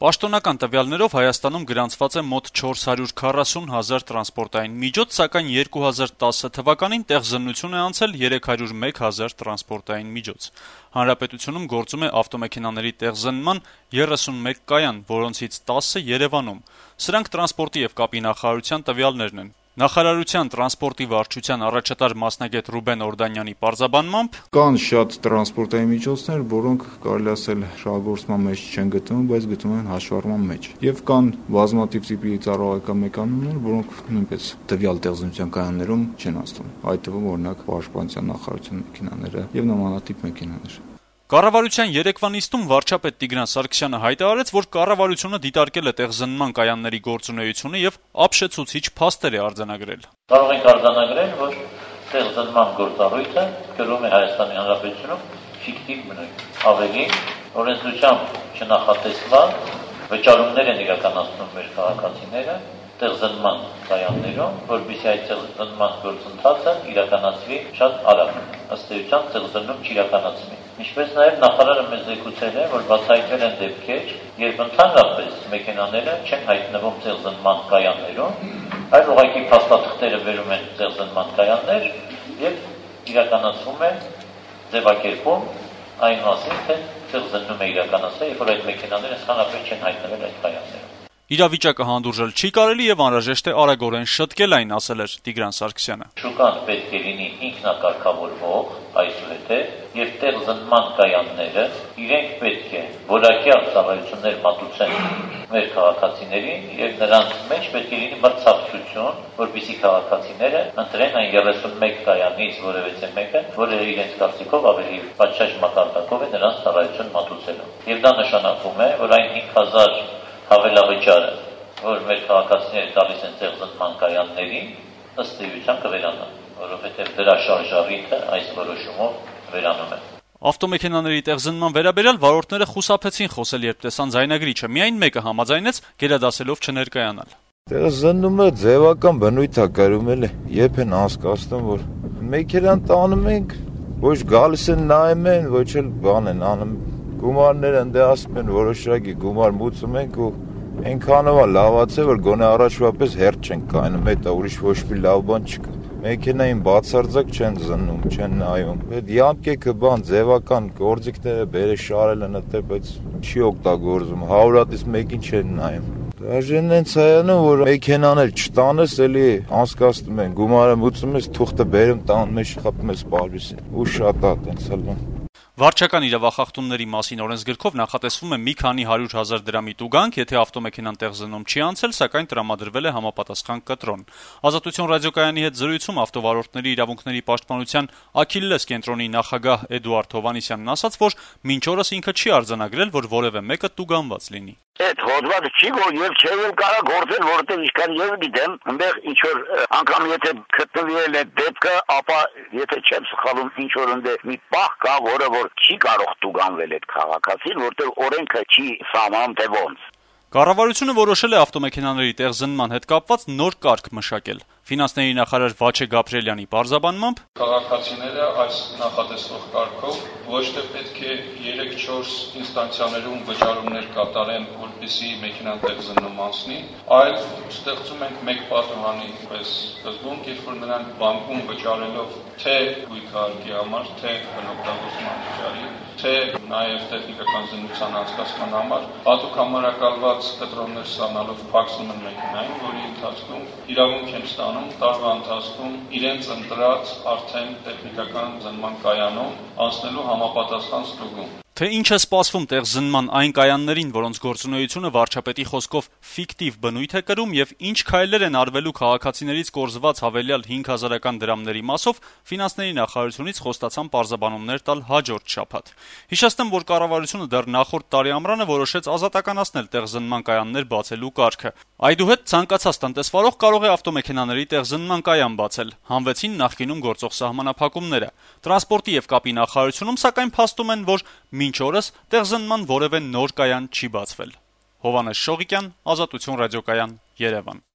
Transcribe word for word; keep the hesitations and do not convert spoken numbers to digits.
Պաշտոնական տվյալներով Հայաստանում գրանցված է մոտ չորս հարյուր քառասուն հազար տրանսպորտային միջոց, սակայն երկու հազար տասը թվականին տեղզննություն է անցել երեք հարյուր մեկ հազար տրանսպորտային միջոց։ Հանրապետությունում գործում է ավտոմեքենաների տեղզննման երեսունմեկ կայան, որոնցից տասը Երևանում։ Սրանք տրանսպորտի եւ կապի նախարարության տվյալներն են։ Նախարարության տրանսպորտի վարչության առաջատար մասնագետ Ռուբեն Օրդանյանի պարզաբանմամբ կան շատ տրանսպորտային միջոցներ, որոնք կարելի ասել շահգործման մեջ չեն գտնվում, բայց գտնվում են հաշվառման մեջ։ Եվ կան բազմաթիվ տիպի ծառայական մեխանիզմներ, որոնք նույնպես տվյալ տեղզնության կայաններում չեն անցնում։ Այդ թվում օրինակ պաշտպանության նախարարության մեքենաները եւ նմանատիպ մեքենաներ։ Կառավարության երեկվա նիստում վարչապետ Տիգրան Սարգսյանը հայտարարեց, որ կառավարությունը դիտարկել է տեղզննման կայանների գործունեությունը եւ ապշեցուցիչ փաստեր է արձանագրել։ Կարող ենք արձանագրել, որ տեղզննման գործառույթը կրում է Հայաստանի Հանրապետությունում ֆիկտիվ բնույթ։ Ավելի օրենսդրությամբ չնախատեսված վճարումներ են իրականացնում մեր քաղաքացիները տեղզննման կայաններում, որովհետեւ այդ տեղզննման գործընթացը իրականացվի շատ արագ։ Ըստ էության տեղզննում չիրականացվի։ Ինչպես նաև նախարարը մեզ զեկուցել է, որ բացահայտվել են դեպքեր, երբ ընդհանրապես մեքենաները չեն հայտնվում տեղզննման կայաններում, այլ ուղղակի փաստաթղթերը բերում են տեղզննման կայաններ եւ իրականացվում է ձևակերպում այն մասին, թե տեղզննում է իրականացվել, երբ որ այդ մեքենաները ընդհանրապես չեն հայտնվել այդ կայաններում։ Իրավիճակը հանդուրժել չի կարելի եւ անհրաժեշտ է արագորեն շտկել այն, ասել էր Տիգրան Սարգսյանը։ Շուկան պետք է լինի ինքնակարգավորվող, այսուհետև եւ տեղզննման կայանները իրենք պետք է որակյալ ծառայություններ մատուցեն մեր քաղաքացիներին եւ նրանց մեջ պետք է լինի մրցակցություն, որպեսզի քաղաքացիները ընտրեն այն երեսունմեկ կայանից որևէ մեկը, որը իրենց կարծիքով ավելի պատշաճ մակարդակով է նրանց ծառայություն մատուցելու։ Եվ դա նշանակում է, որ այն հինգ հազար հավելավճարը, որ մեր քաղաքացիները տալիս են տեղզննման կայաններին, ըստ էության կվերանա, որովհետև դրա շարժառիթը այս որոշումով վերանում է։ Ավտոմեքենաների տեղզննման վերաբերյալ վարորդները խուսափեցին խոսել, երբ տեսան ձայնագրիչը, միայն մեկը համաձայնեց գերադասելով չներկայանալ։ Տեղզննումը ձևական բնույթ է կրում էլ, երբ են հասկացնում, որ մեքենան տանում ենք, ոչ գալիս են նայում են, ոչ էլ բան են անում։ Գումարները ընդ ասում են որոշակի գումար մուծում ենք ու այնքանով է լավացել, որ գոնե առաջվա պես հերթ չենք կայանում, դա ուրիշ ոչ մի լավ բան չկա։ Մեքենային բացարձակ չեն զննում, չեն նայում։ Այդ յամկեքը բան ձևական գործիքները բերե շարել են այդտեղ, բայց չի օգտագործում, հարյուրից մեկին չեն նայում։ Դաժեն են ցայանում, որ մեքենաներ չտանես, էլի անցկացնում են, գումարը մուծում ես, թուղթը բերում տանում ես, խփում ես պարբիսին։ Ու շատ է տենց ալվում։ Վարչական իրավախախտումների մասին օրենսգրքով նախատեսվում է մի քանի հարյուր հազար դրամի տուգանք, եթե ավտոմեքենան տեղզննում չի անցել, սակայն տրամադրվել է համապատասխան կտրոն։ Ազատություն ռադիոկայանի հետ զրույցում ավտովարորդների իրավունքների պաշտպանության Աքիլլես կենտրոնի նախագահ Էդուարդ Հովհաննիսյանն ասաց, որ մինչ օրս ինքը չի արձանագրել, որ որևէ մեկը տուգանված լինի։ Այդ հոդվածը չի գոյ եւ չէ էլ կարա գործել, որովհետեւ ինչքան ես գիտեմ, այնտեղ ինչ որ անգամ եթե գտնվել է դեպքը, ապա եթե չեմ սխալվում, ինչ որ այնտեղ մի պահ կա, որը որ չի կարող տուգանվել այդ քաղաքացին, որովհետեւ օրենքը չի սահմանում թե ոնց։ Կառավարությունը որոշել է ավտոմեքենաների տեղզննման հետ կապված նոր կարգ մշակել։ Ֆինանսների նախարար Վաչե Գաբրիելյանի պարզաբանմամբ քաղաքացիները այս նախատեսվող կարգով ոչ թե պետք է երեք-չորս ինստանցիաներում վճարումներ կատարեն, որպեսզի մեքենան տեղզննում անցնի, այլ ստեղծում ենք մեկ պատուհանի պես սկզբունք, երբ որ նրանք բանկում վճարելով թե գույքարկի համար, թե բնօգտագործման վճարի, թե նաև տեխնիկական զննության անցկացման համար, հատուկ համարակալված կտրոններ ստանալով փակսում են մեքենային, որի ընթացքում իրավունք են ստանում տարվա ընթացքում իրենց ընտրած արդեն տեխնիկական զննման կայանում անցնելու համապատասխան ստուգում։ Թե ինչ է սպասվում տեղզննման այն կայաններին, որոնց գործունեությունը վարչապետի խոսքով ֆիկտիվ բնույթ է կրում եւ ինչ քայլեր են արվելու քաղաքացիներից կորզված հավելյալ հինգ հազարական դրամների մասով, ֆինանսների նախարարությունից խոստացան պարզաբանումներ տալ հաջորդ շաբաթ։ Հիշեցնեմ, որ կառավարությունը դեռ նախորդ տարի ամռանը որոշեց ազատականացնել տեղզննման կայաններ բացելու կարգը։ Այդուհետ ցանկացած տնտեսվարող կարող է ավտոմեքենաների տեղզննման կայան բացել։ Հանվեցին նախկինում գործող սահմանափակումները։ Տրանսպորտի եւ կապի նախարարությունում սակայն փաստում են, որ մինչ օրս տեղզննման որևէ նոր կայան չի բացվել։ Հովհաննես Շողիկյան, Ազատություն ռադիոկայան, Երևան։